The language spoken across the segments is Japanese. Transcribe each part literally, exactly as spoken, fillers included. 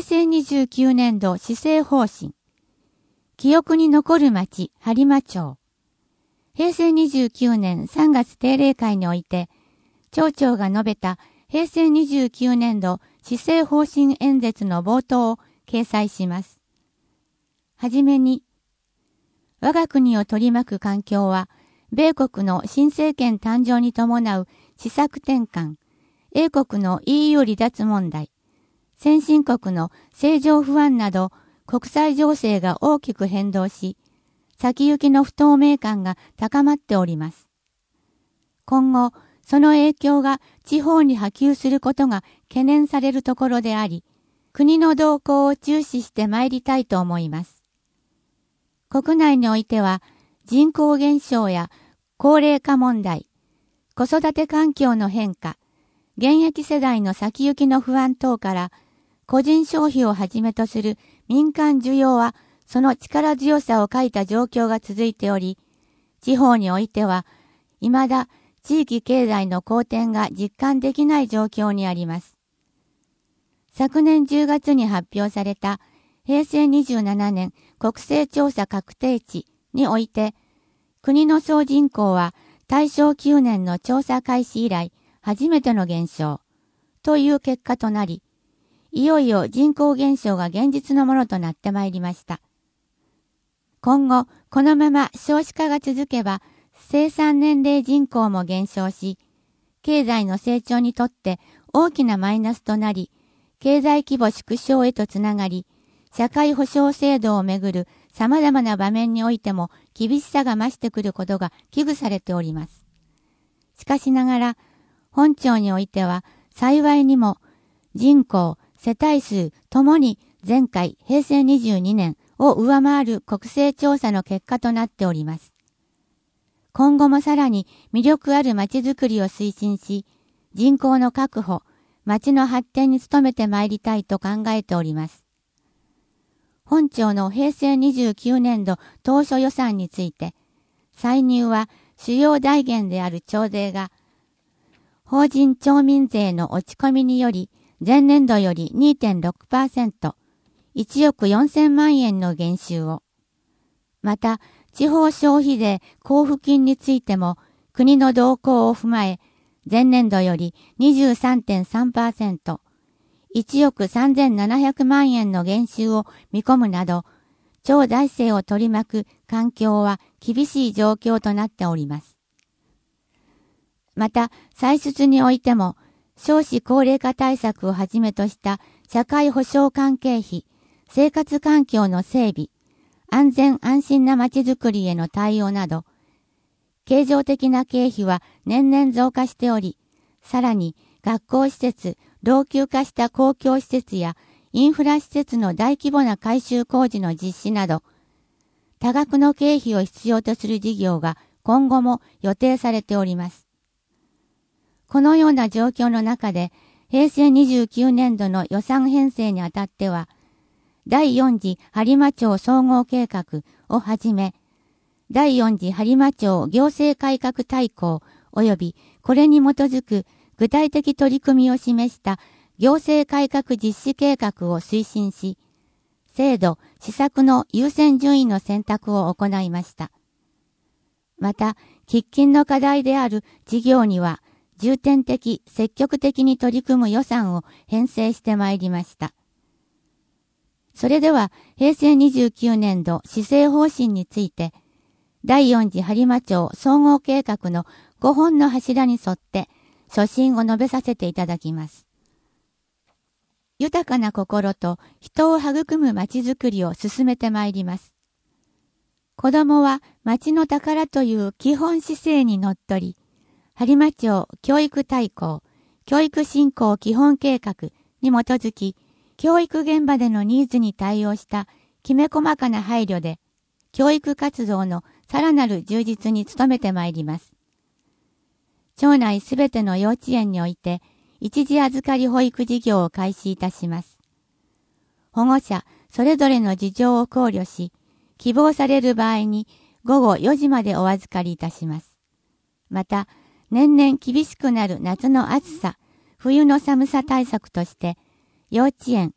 平成にじゅうきゅうねんど施政方針。記憶に残る町、播磨町。平成にじゅうきゅうねんさんがつ定例会において、町長が述べた平成にじゅうきゅうねんど施政方針演説の冒頭を掲載します。はじめに、我が国を取り巻く環境は、米国の新政権誕生に伴う施策転換、英国の イーユー 離脱問題、先進国の政情不安など国際情勢が大きく変動し、先行きの不透明感が高まっております。今後、その影響が地方に波及することが懸念されるところであり、国の動向を注視してまいりたいと思います。国内においては人口減少や高齢化問題、子育て環境の変化、現役世代の先行きの不安等から、個人消費をはじめとする民間需要はその力強さを欠いた状況が続いており、地方においては未だ地域経済の好転が実感できない状況にあります。昨年じゅうがつに発表された平成にじゅうななねん国勢調査確定値において、国の総人口は大正きゅうねんの調査開始以来初めての減少という結果となり、いよいよ人口減少が現実のものとなってまいりました。今後、このまま少子化が続けば、生産年齢人口も減少し、経済の成長にとって大きなマイナスとなり、経済規模縮小へとつながり、社会保障制度をめぐる様々な場面においても厳しさが増してくることが危惧されております。しかしながら、本町においては幸いにも人口、世帯数ともに前回平成にじゅうにねんを上回る国勢調査の結果となっております。今後もさらに魅力ある町づくりを推進し、人口の確保、町の発展に努めてまいりたいと考えております。本町の平成にじゅうきゅうねんど当初予算について、歳入は主要財源である町税が、法人町民税の落ち込みにより、前年度より にてんろくパーセント、いちおくよんせんまんえんの減収を。また、地方消費税交付金についても、国の動向を踏まえ、前年度より にじゅうさんてんさんパーセント、いちおくさんぜんななひゃくまんえんの減収を見込むなど、町財政を取り巻く環境は厳しい状況となっております。また、歳出においても、少子高齢化対策をはじめとした社会保障関係費、生活環境の整備、安全安心な街づくりへの対応など、経常的な経費は年々増加しており、さらに学校施設、老朽化した公共施設やインフラ施設の大規模な改修工事の実施など、多額の経費を必要とする事業が今後も予定されております。このような状況の中で、平成にじゅうきゅうねんどの予算編成にあたっては、だいよん次播磨町総合計画をはじめ、だいよん次播磨町行政改革大綱及びこれに基づく具体的取り組みを示した行政改革実施計画を推進し、制度、施策の優先順位の選択を行いました。また、喫緊の課題である事業には、重点的、積極的に取り組む予算を編成してまいりました。それでは、平成にじゅうきゅうねんど施政方針について、だいよん次播磨町総合計画のごほんの柱に沿って、所信を述べさせていただきます。豊かな心と人を育むまちづくりを進めてまいります。子供は町の宝という基本姿勢にのっとり、播磨町教育大綱、教育振興基本計画に基づき、教育現場でのニーズに対応したきめ細かな配慮で、教育活動のさらなる充実に努めてまいります。町内すべての幼稚園において、一時預かり保育事業を開始いたします。保護者それぞれの事情を考慮し、希望される場合にごごよじまでお預かりいたします。また、年々厳しくなる夏の暑さ、冬の寒さ対策として、幼稚園、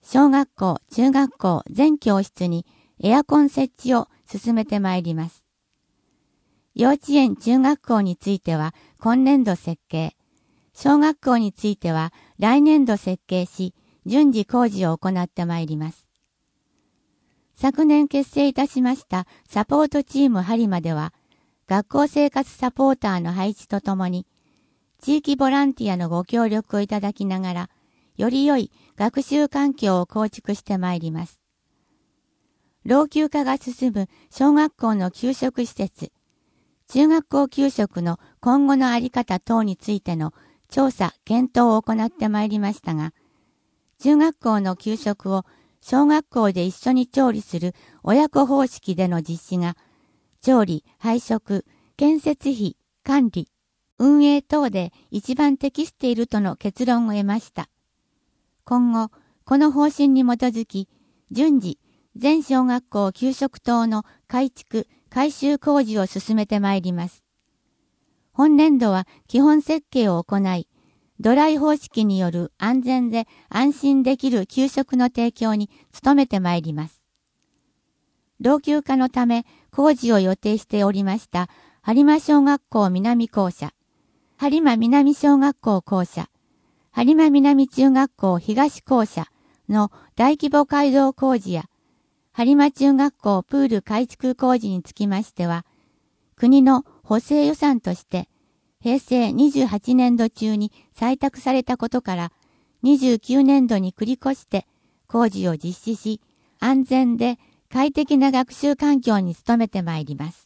小学校、中学校全教室にエアコン設置を進めてまいります。幼稚園、中学校については今年度設計、小学校については来年度設計し、順次工事を行ってまいります。昨年結成いたしましたサポートチーム播磨では、学校生活サポーターの配置とともに、地域ボランティアのご協力をいただきながら、より良い学習環境を構築してまいります。老朽化が進む小学校の給食施設、中学校給食の今後のあり方等についての調査・検討を行ってまいりましたが、中学校の給食を小学校で一緒に調理する親子方式での実施が、調理、配食、建設費、管理、運営等で一番適しているとの結論を得ました。今後、この方針に基づき、順次、全小学校給食等の改築、改修工事を進めてまいります。本年度は基本設計を行い、ドライ方式による安全で安心できる給食の提供に努めてまいります。老朽化のため工事を予定しておりました播磨小学校南校舎、播磨南小学校校舎、播磨南中学校東校舎の大規模改造工事や、播磨中学校プール改築工事につきましては、国の補正予算として平成にじゅうはちねんど中に採択されたことから、にじゅうきゅうねんどに繰り越して工事を実施し、安全で快適な学習環境に努めてまいります。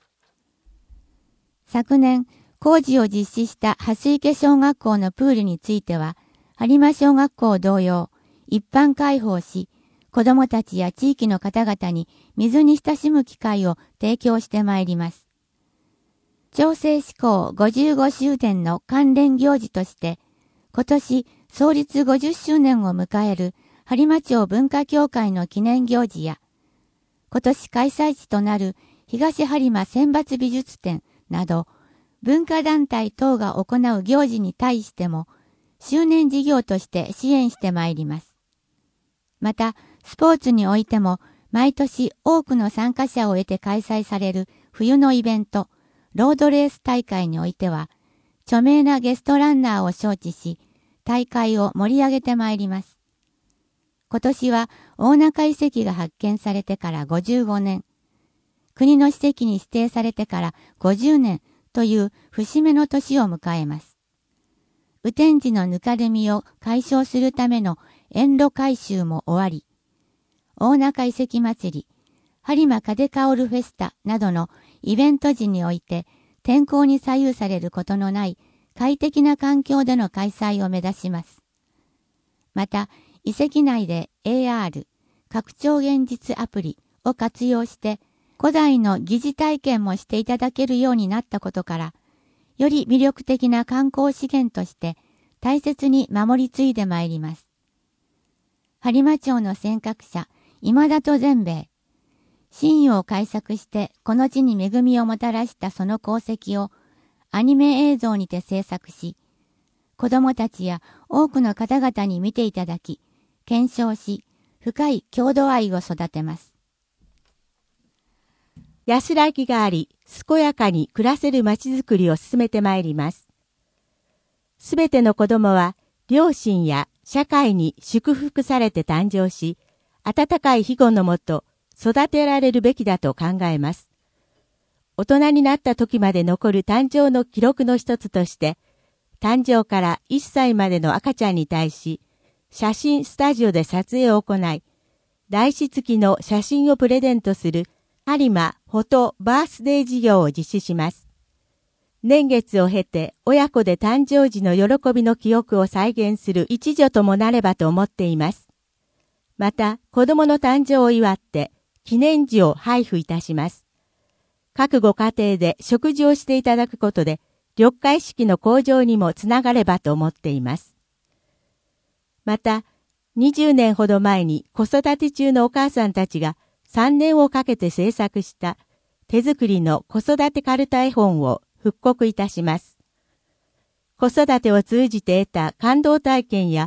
昨年、工事を実施した蓮池小学校のプールについては、播磨小学校同様、一般開放し、子どもたちや地域の方々に水に親しむ機会を提供してまいります。調整施行ごじゅうごしゅうねんの関連行事として、今年創立ごじゅっしゅうねんを迎える播磨町文化協会の記念行事や、今年開催地となる東播磨選抜美術展など、文化団体等が行う行事に対しても、周年事業として支援してまいります。また、スポーツにおいても、毎年多くの参加者を得て開催される冬のイベント、ロードレース大会においては、著名なゲストランナーを招致し、大会を盛り上げてまいります。今年は大中遺跡が発見されてからごじゅうごねん、国の史跡に指定されてからごじゅうねんという節目の年を迎えます。雨天時のぬかるみを解消するための園路改修も終わり、大中遺跡祭り、播磨風薫るフェスタなどのイベント時において天候に左右されることのない快適な環境での開催を目指します。また、遺跡内で エーアール、拡張現実アプリを活用して古代の疑似体験もしていただけるようになったことから、より魅力的な観光資源として大切に守り継いでまいります。播磨町の先覚者、今里善兵衛、神湯を開作してこの地に恵みをもたらしたその功績をアニメ映像にて制作し、子供たちや多くの方々に見ていただき、検証し、深い郷土愛を育てます。 安らぎがあり、健やかに暮らせるまちづくりを進めてまいります。すべての子供は、両親や社会に祝福されて誕生し、温かい庇護のもと、育てられるべきだと考えます。大人になった時まで残る誕生の記録の一つとして、誕生からいっさいまでの赤ちゃんに対し、写真スタジオで撮影を行い、台紙付きの写真をプレゼントする、播磨フォトバースデー事業を実施します。年月を経て親子で誕生時の喜びの記憶を再現する一助ともなればと思っています。また、子供の誕生を祝って記念樹を配布いたします。各ご家庭で食事をしていただくことで、緑化意識の向上にもつながればと思っています。また、にじゅうねんほど前に子育て中のお母さんたちがさんねんをかけて制作した手作りの子育てカルタ絵本を復刻いたします。子育てを通じて得た感動体験や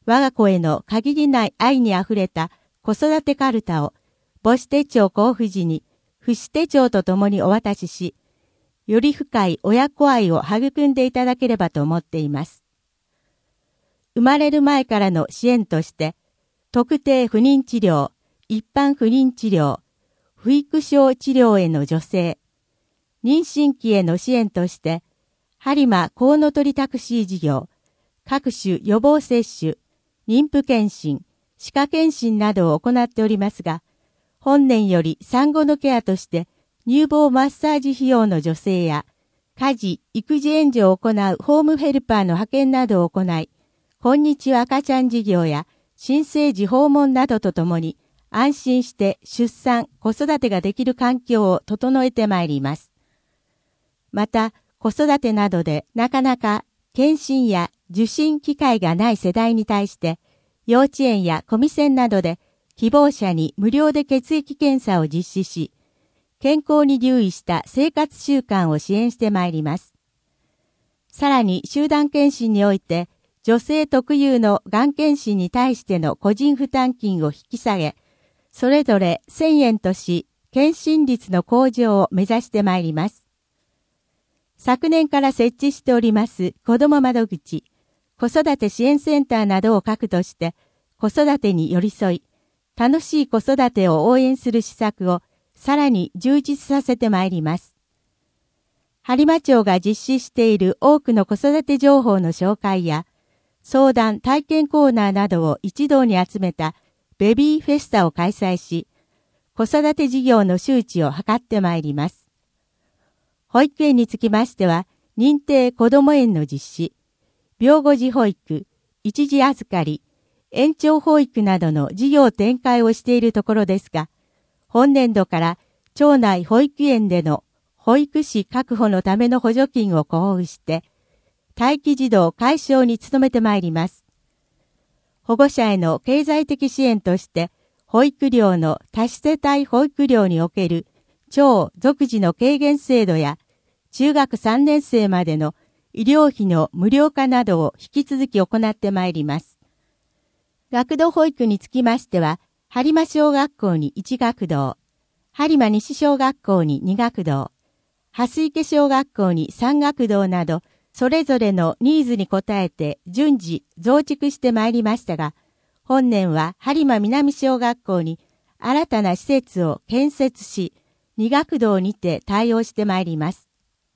我が子への限りない愛にあふれた子育てカルタを母子手帳交付時に父子手帳とともにお渡しし、より深い親子愛を育んでいただければと思っています。生まれる前からの支援として、特定不妊治療、一般不妊治療、不育症治療への助成、妊娠期への支援として、播磨コウノトリタクシー事業、各種予防接種、妊婦検診、歯科検診などを行っておりますが、本年より産後のケアとして乳房マッサージ費用の助成や、家事、育児援助を行うホームヘルパーの派遣などを行い、こんにちは赤ちゃん事業や新生児訪問などとともに安心して出産、子育てができる環境を整えてまいります。また、子育てなどでなかなか検診や受診機会がない世代に対して、幼稚園やコミセンなどで希望者に無料で血液検査を実施し、健康に留意した生活習慣を支援してまいります。さらに集団検診において、女性特有のがん検診に対しての個人負担金を引き下げ、それぞれせんえんとし、検診率の向上を目指してまいります。昨年から設置しております子ども窓口、子育て支援センターなどを核として、子育てに寄り添い、楽しい子育てを応援する施策をさらに充実させてまいります。播磨町が実施している多くの子育て情報の紹介や、相談体験コーナーなどを一堂に集めたベビーフェスタを開催し、子育て事業の周知を図ってまいります。保育園につきましては、認定こども園の実施、病後児保育、一時預かり、延長保育などの事業展開をしているところですが、本年度から町内保育園での保育士確保のための補助金を交付して、待機児童解消に努めてまいります。保護者への経済的支援として、保育料の多子世帯保育料における町属時の軽減制度や、中学さんねん生までの医療費の無料化などを引き続き行ってまいります。学童保育につきましては、播磨小学校にいち学童、播磨西小学校にに学童、蓮池小学校にさん学童など、それぞれのニーズに応えて順次増築してまいりましたが、本年は播磨南小学校に新たな施設を建設し、に学童にて対応してまいります。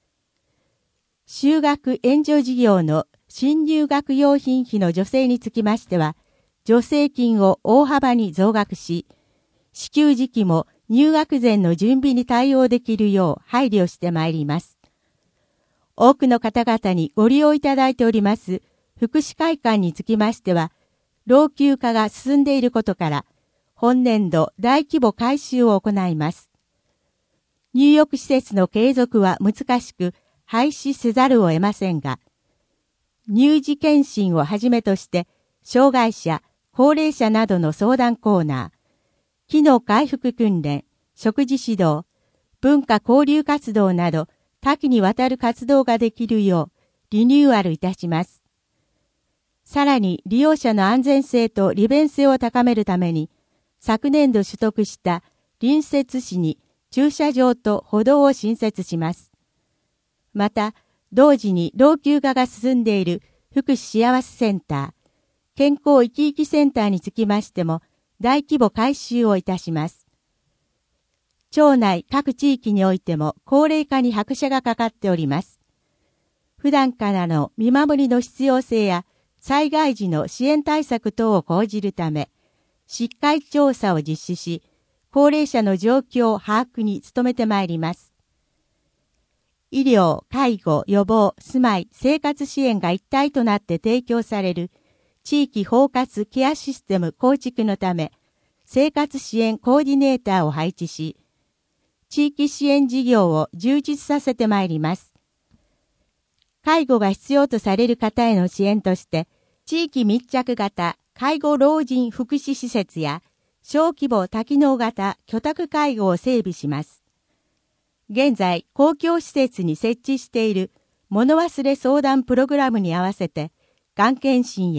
就学援助事業の新入学用品費の助成につきましては、助成金を大幅に増額し、支給時期も入学前の準備に対応できるよう配慮してまいります。多くの方々にご利用いただいております福祉会館につきましては、老朽化が進んでいることから、本年度大規模改修を行います。入浴施設の継続は難しく、廃止せざるを得ませんが、乳児検診をはじめとして、障害者、高齢者などの相談コーナー、機能回復訓練、食事指導、文化交流活動など、多岐にわたる活動ができるようリニューアルいたします。さらに利用者の安全性と利便性を高めるために、昨年度取得した隣接市に駐車場と歩道を新設します。また、同時に老朽化が進んでいる福祉幸せセンター、健康生き生きセンターにつきましても大規模改修をいたします。町内各地域においても高齢化に拍車がかかっております。普段からの見守りの必要性や災害時の支援対策等を講じるため、しっかり調査を実施し、高齢者の状況把握に努めてまいります。医療、介護、予防、住まい、生活支援が一体となって提供される地域包括ケアシステム構築のため、生活支援コーディネーターを配置し、地域支援事業を充実させてまいります。介護が必要とされる方への支援として、地域密着型介護老人福祉施設や小規模多機能型居宅介護を整備します。現在、公共施設に設置している物忘れ相談プログラムに合わせて、がん検診や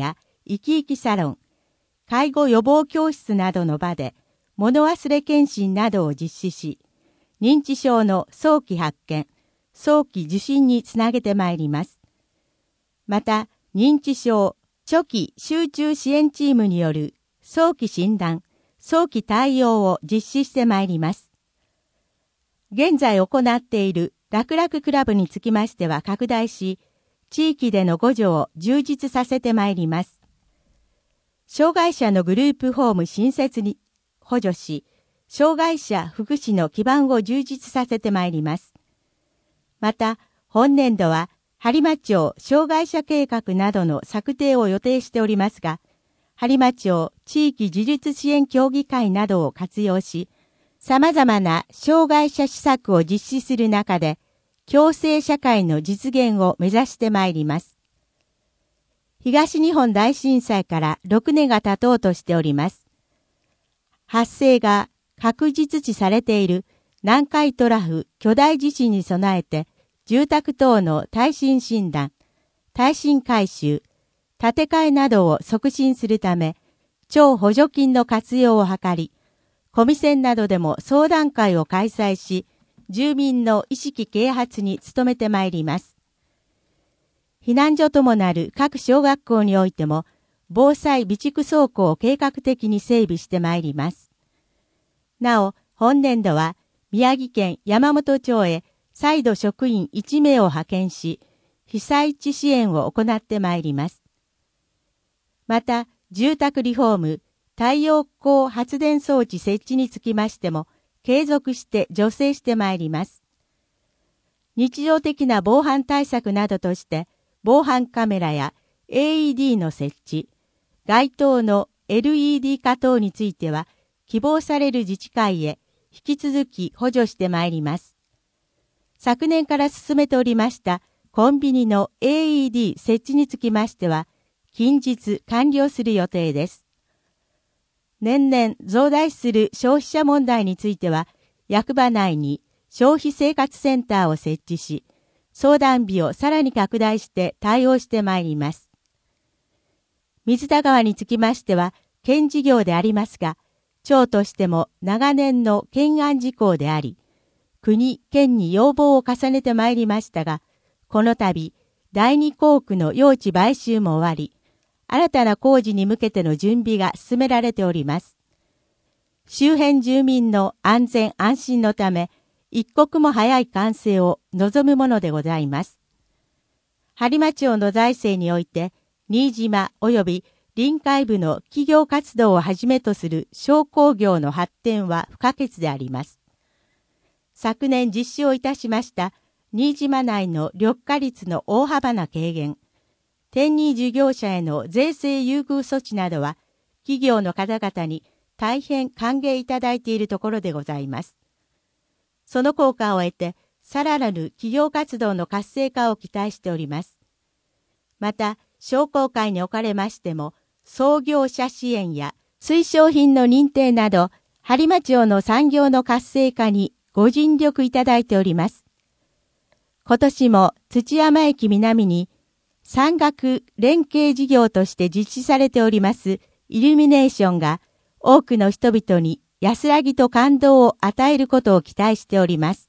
生き生きサロン、介護予防教室などの場で物忘れ検診などを実施し、認知症の早期発見、早期受診につなげてまいります。また、認知症初期集中支援チームによる早期診断、早期対応を実施してまいります。現在行っている楽々クラブにつきましては拡大し、地域での互助を充実させてまいります。障害者のグループホーム新設に補助し、障害者福祉の基盤を充実させてまいります。また、本年度は、播磨町障害者計画などの策定を予定しておりますが、播磨町地域自立支援協議会などを活用し、様々な障害者施策を実施する中で、共生社会の実現を目指してまいります。東日本大震災からろくねんが経とうとしております。発生が確実視されている南海トラフ巨大地震に備えて、住宅等の耐震診断、耐震改修、建て替えなどを促進するため、町補助金の活用を図り、コミセンなどでも相談会を開催し、住民の意識啓発に努めてまいります。避難所ともなる各小学校においても、防災備蓄倉庫を計画的に整備してまいります。なお、本年度は宮城県山本町へ再度職員いちめいを派遣し、被災地支援を行ってまいります。また、住宅リフォーム、太陽光発電装置設置につきましても、継続して助成してまいります。日常的な防犯対策などとして、防犯カメラや エーイーディー の設置、街灯の エルイーディー 化等については、希望される自治会へ引き続き補助してまいります。昨年から進めておりましたコンビニの エーイーディー 設置につきましては、近日完了する予定です。年々増大する消費者問題については、役場内に消費生活センターを設置し、相談日をさらに拡大して対応してまいります。水田川につきましては、県事業でありますが、町としても長年の懸案事項であり、国、県に要望を重ねてまいりましたが、この度、第二校区の用地買収も終わり、新たな工事に向けての準備が進められております。周辺住民の安全安心のため、一刻も早い完成を望むものでございます。播磨町の財政において、新島及び臨海部の企業活動をはじめとする商工業の発展は不可欠であります。昨年実施をいたしました新島内の緑化率の大幅な軽減、転任事業者への税制優遇措置などは、企業の方々に大変歓迎いただいているところでございます。その効果を得て、さらなる企業活動の活性化を期待しております。また、商工会におかれましても、創業者支援や推奨品の認定など、播磨町の産業の活性化にご尽力いただいております。今年も土山駅南に産学連携事業として実施されておりますイルミネーションが多くの人々に安らぎと感動を与えることを期待しております。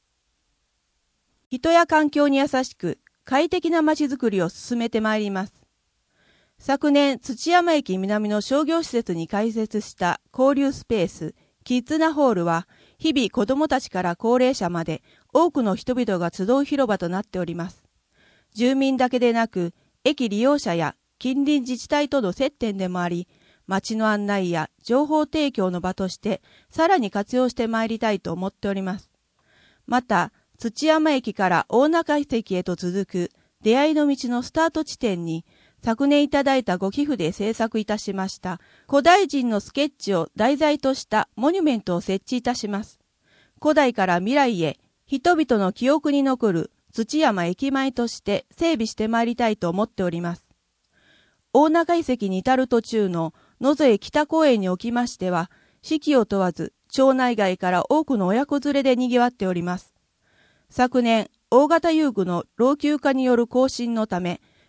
人や環境に優しく快適な街づくりを進めてまいります。昨年、土山駅南の商業施設に開設した交流スペース、キッズナホールは、日々子どもたちから高齢者まで多くの人々が集う広場となっております。住民だけでなく、駅利用者や近隣自治体との接点でもあり、街の案内や情報提供の場としてさらに活用してまいりたいと思っております。また、土山駅から大中遺跡へと続く出会いの道のスタート地点に、昨年いただいたご寄付で制作いたしました古代人のスケッチを題材としたモニュメントを設置いたします。古代から未来へ人々の記憶に残る土山駅前として整備してまいりたいと思っております。大中遺跡に至る途中の野添北公園におきましては、四季を問わず町内外から多くの親子連れで賑わっております。昨年、大型遊具の老朽化による更新のため、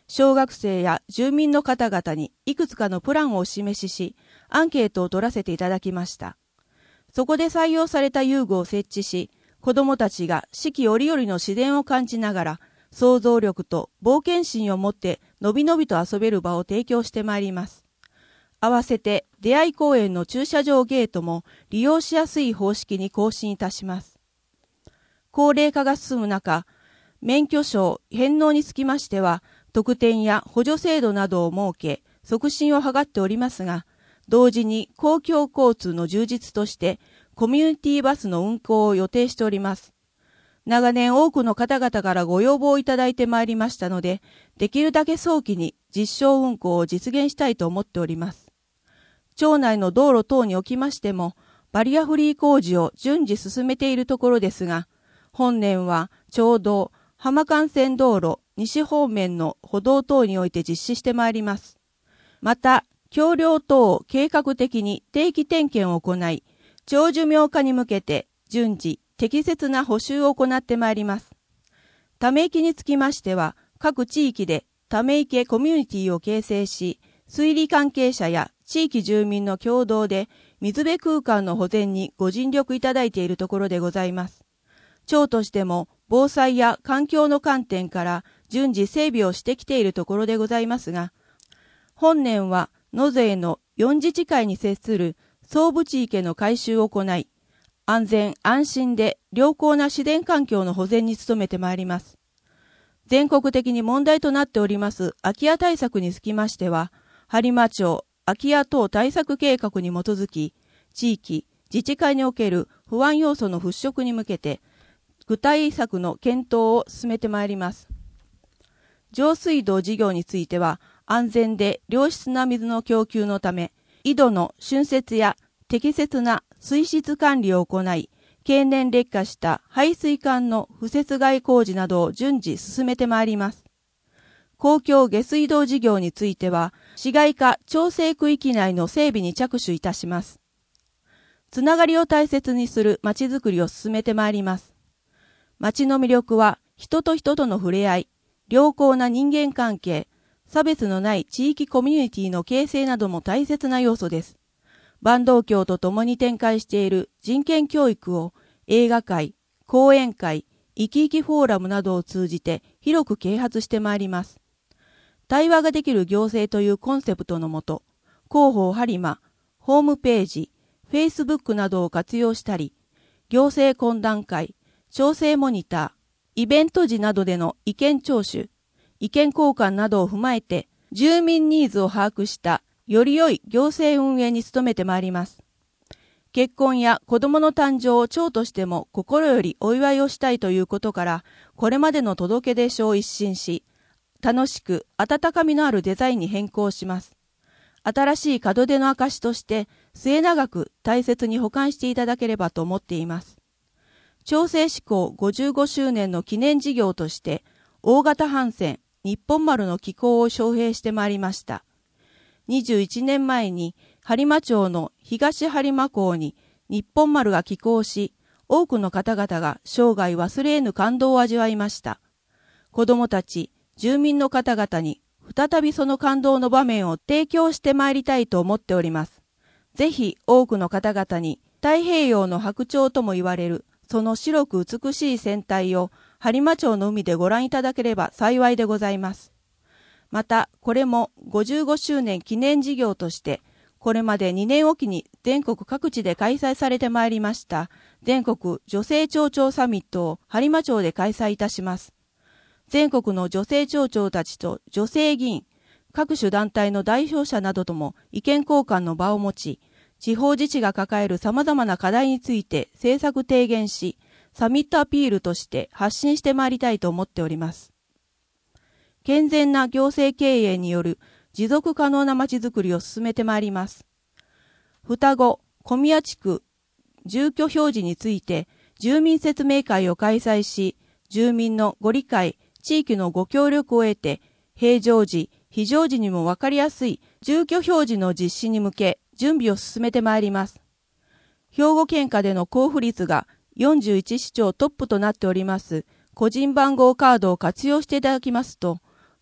小学生や住民の方々にいくつかのプランをお示しし、アンケートを取らせていただきました。そこで採用された遊具を設置し、子どもたちが四季折々の自然を感じながら、想像力と冒険心を持ってのびのびと遊べる場を提供してまいります。合わせて出会い公園の駐車場ゲートも利用しやすい方式に更新いたします。高齢化が進む中、免許証返納につきましては、特典や補助制度などを設け、促進を図っておりますが、同時に公共交通の充実として、コミュニティバスの運行を予定しております。長年多くの方々からご要望いただいてまいりましたので、できるだけ早期に実証運行を実現したいと思っております。町内の道路等におきましても、バリアフリー工事を順次進めているところですが、本年は町道、浜幹線道路、西方面の歩道等において実施してまいります。また、橋梁等を計画的に定期点検を行い、長寿命化に向けて順次適切な補修を行ってまいります。ため池につきましては、各地域でため池コミュニティを形成し、水利関係者や地域住民の共同で水辺空間の保全にご尽力いただいているところでございます。町としても防災や環境の観点から順次整備をしてきているところでございますが、本年は野勢の四自治会に接する総部地域の改修を行い、安全安心で良好な自然環境の保全に努めてまいります。全国的に問題となっております空き家対策につきましては、播磨町空き家等対策計画に基づき、地域、自治会における不安要素の払拭に向けて、具体策の検討を進めてまいります。上水道事業については、安全で良質な水の供給のため、井戸の浚渫や適切な水質管理を行い、経年劣化した排水管の敷設外工事などを順次進めてまいります。公共下水道事業については、市街化調整区域内の整備に着手いたします。つながりを大切にするまちづくりを進めてまいります。町の魅力は、人と人との触れ合い、良好な人間関係、差別のない地域コミュニティの形成なども大切な要素です。坂東京と共に展開している人権教育を映画会、講演会、生き生きフォーラムなどを通じて広く啓発してまいります。対話ができる行政というコンセプトのもと、広報播磨、ホームページ、フェイスブックなどを活用したり、行政懇談会、調整モニター、イベント時などでの意見聴取、意見交換などを踏まえて、住民ニーズを把握したより良い行政運営に努めてまいります。結婚や子供の誕生を町としても心よりお祝いをしたいということから、これまでの届け出書を一新し、楽しく温かみのあるデザインに変更します。新しい門出の証として末永く大切に保管していただければと思っています。町制施行ごじゅうごしゅうねんの記念事業として大型帆船日本丸の寄港を招聘してまいりました。にじゅういちねんまえに播磨町の東播磨港に日本丸が寄港し、多くの方々が生涯忘れ得ぬ感動を味わいました。子どもたち、住民の方々に再びその感動の場面を提供してまいりたいと思っております。ぜひ多くの方々に太平洋の白鳥とも言われるその白く美しい船体を播磨町の海でご覧いただければ幸いでございます。また、これもごじゅうごしゅうねん記念事業として、これまでにねんおきに全国各地で開催されてまいりました全国女性町長サミットを播磨町で開催いたします。全国の女性町長たちと女性議員、各種団体の代表者などとも意見交換の場を持ち、地方自治が抱える様々な課題について政策提言し、サミットアピールとして発信してまいりたいと思っております。健全な行政経営による持続可能なまちづくりを進めてまいります。双子、小宮地区、住居表示について住民説明会を開催し、住民のご理解、地域のご協力を得て、平常時、非常時にもわかりやすい住居表示の実施に向け、準備を進めてまいります。兵庫県下での交付率がよんじゅういち市町トップとなっております個人番号カードを活用していただきますと、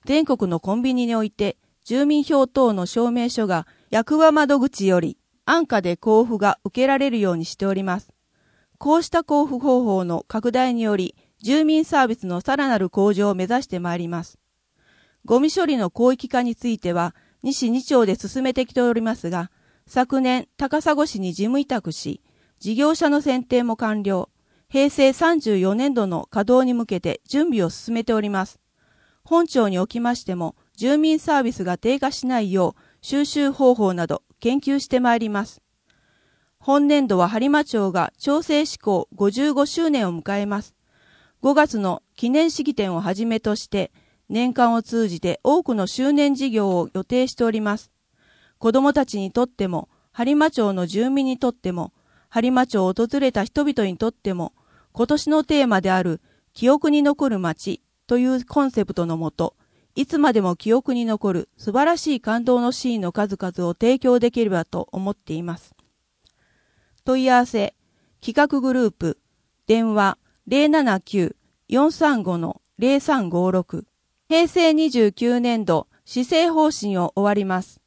全国のコンビニにおいて住民票等の証明書が役場窓口より安価で交付が受けられるようにしております。こうした交付方法の拡大により住民サービスのさらなる向上を目指してまいります。ゴミ処理の広域化については西に町で進めてきておりますが、昨年高砂市に事務委託し、事業者の選定も完了。へいせいさんじゅうよねんどの稼働に向けて準備を進めております。本町におきましても、住民サービスが低下しないよう収集方法など研究してまいります。本年度は播磨町が町制施行ごじゅうごしゅうねんを迎えます。ごがつの記念式典をはじめとして、年間を通じて多くの周年事業を予定しております。子どもたちにとっても、播磨町の住民にとっても、播磨町を訪れた人々にとっても、今年のテーマである記憶に残る街というコンセプトのもと、いつまでも記憶に残る素晴らしい感動のシーンの数々を提供できればと思っています。問い合わせ、企画グループ、電話 ゼロななきゅう よんさんご ゼロさんごろく、へいせいにじゅうきゅうねんど施政方針を終わります。